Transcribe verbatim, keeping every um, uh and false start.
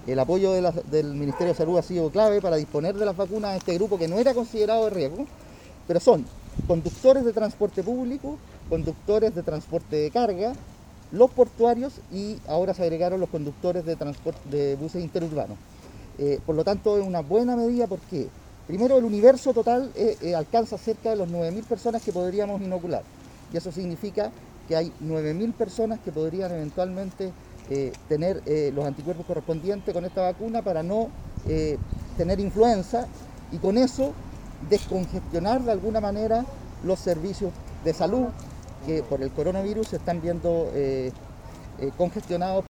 El apoyo de la, del Ministerio de Salud ha sido clave para disponer de las vacunas a este grupo que no era considerado de riesgo, pero son conductores de transporte público, conductores de transporte de carga, los portuarios y ahora se agregaron los conductores de transporte de buses interurbanos. Eh, por lo tanto, es una buena medida porque, primero, el universo total eh, eh, alcanza cerca de los nueve mil personas que podríamos inocular. Y eso significa que hay nueve mil personas que podrían eventualmente eh, tener eh, los anticuerpos correspondientes con esta vacuna para no eh, tener influenza y con eso descongestionar de alguna manera los servicios de salud que por el coronavirus se están viendo eh, eh, congestionados.